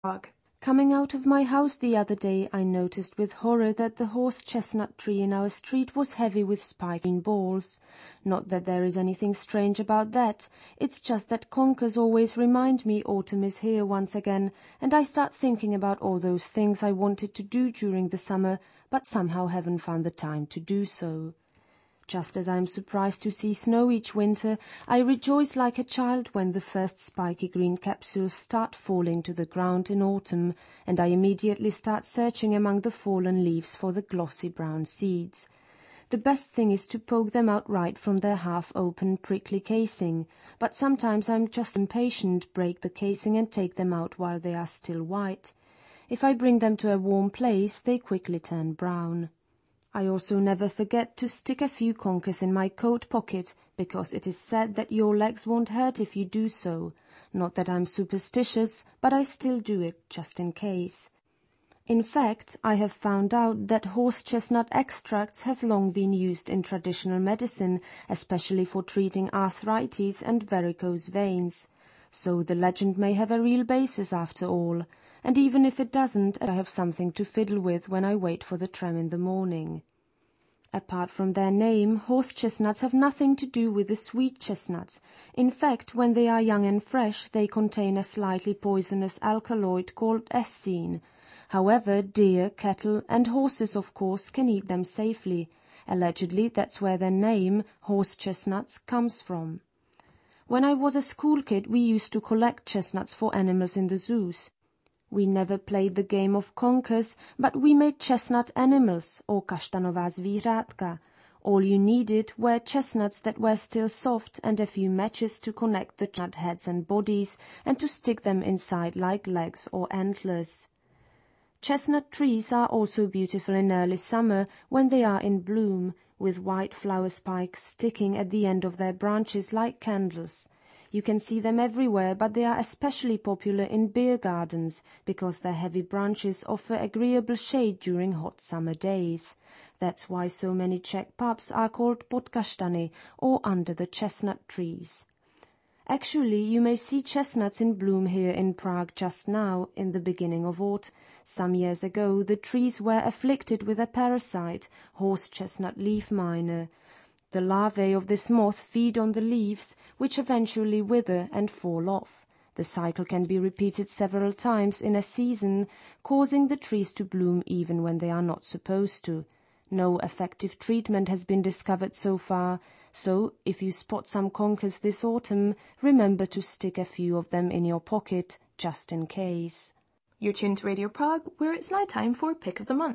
Coming out of my house the other day, I noticed with horror that the horse chestnut tree in our street was heavy with spiky balls. Not that there is anything strange about that. It's just that conkers always remind me autumn is here once again, and I start thinking about all those things I wanted to do during the summer, but somehow haven't found the time to do so. Just as I am surprised to see snow each winter, I rejoice like a child when the first spiky green capsules start falling to the ground in autumn, and I immediately start searching among the fallen leaves for the glossy brown seeds. The best thing is to poke them out right from their half-open prickly casing, but sometimes I am just impatient, break the casing and take them out while they are still white. If I bring them to a warm place, they quickly turn brown. I also never forget to stick a few conkers in my coat pocket, because it is said that your legs won't hurt if you do so. Not that I'm superstitious, but I still do it, just in case. In fact, I have found out that horse chestnut extracts have long been used in traditional medicine, especially for treating arthritis and varicose veins. So the legend may have a real basis after all. And even if it doesn't, I have something to fiddle with when I wait for the tram in the morning. Apart from their name, horse chestnuts have nothing to do with the sweet chestnuts. In fact, when they are young and fresh, they contain a slightly poisonous alkaloid called essine. However, deer, cattle, and horses, of course, can eat them safely. Allegedly, that's where their name, horse chestnuts, comes from. When I was a school kid, we used to collect chestnuts for animals in the zoos. We never played the game of conkers, but we made chestnut animals, or kasztanová zvířátka. All you needed were chestnuts that were still soft and a few matches to connect the chestnut heads and bodies and to stick them inside like legs or antlers. Chestnut trees are also beautiful in early summer when they are in bloom, with white flower spikes sticking at the end of their branches like candles. You can see them everywhere, but they are especially popular in beer gardens because their heavy branches offer agreeable shade during hot summer days. That's why so many Czech pubs are called podkastany, or under the chestnut trees. Actually, you may see chestnuts in bloom here in Prague just now, in the beginning of autumn. Some years ago, the trees were afflicted with a parasite, horse chestnut leaf miner. The larvae of this moth feed on the leaves, which eventually wither and fall off. The cycle can be repeated several times in a season, causing the trees to bloom even when they are not supposed to. No effective treatment has been discovered so far, so if you spot some conkers this autumn, remember to stick a few of them in your pocket, just in case. You're tuned to Radio Prague, where it's now time for Pick of the Month.